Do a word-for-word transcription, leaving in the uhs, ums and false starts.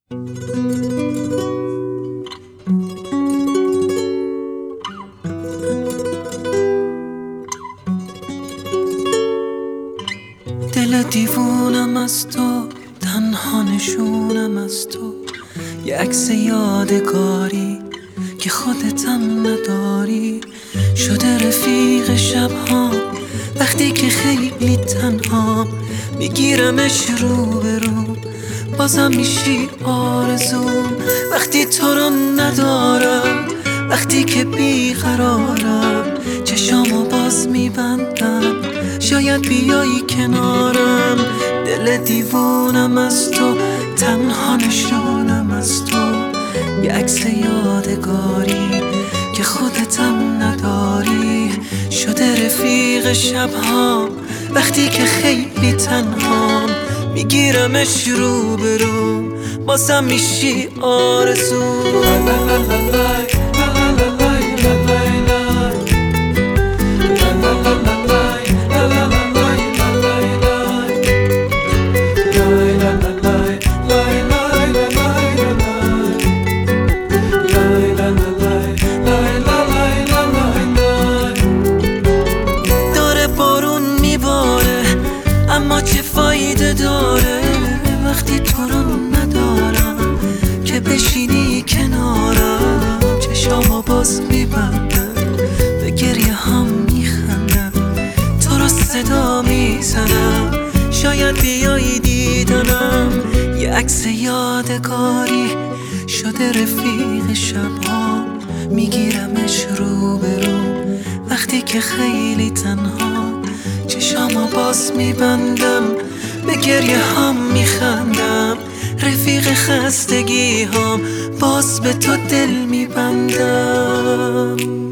دل دیوونم از تو، تنها نشونم از تو، یه عکس یادگاری که خودتم نداری. شده رفیق شبهام وقتی که خیلی تنهام، میگیرمش رو به رو، بازم میشی آرزوم. وقتی تو رو ندارم، وقتی که بیقرارم، چشامو باز میبندم، شاید بیایی کنارم. دل دیوونم از تو، تنها نشونم از تو، یه عکس یادگاری که خودتم نداری. شده رفیق شبهام وقتی که خیلی تنهام، میگیرمش رو به رو، بازم میشی آرزوم. اما چه فایده داره وقتی تو رو ندارم، که بشینی کنارم، چشامو باز میبندم، به گریه هم میخندم، تو رو صدا میزنم، شاید بیایی دیدنم. یه عکس یادگاری شده رفیق شبها، میگیرمش رو به رو وقتی که خیلی تنها، چشامو باز میبندم، به گریه هم میخندم، رفیق خستگی هم باز به تو دل میبندم.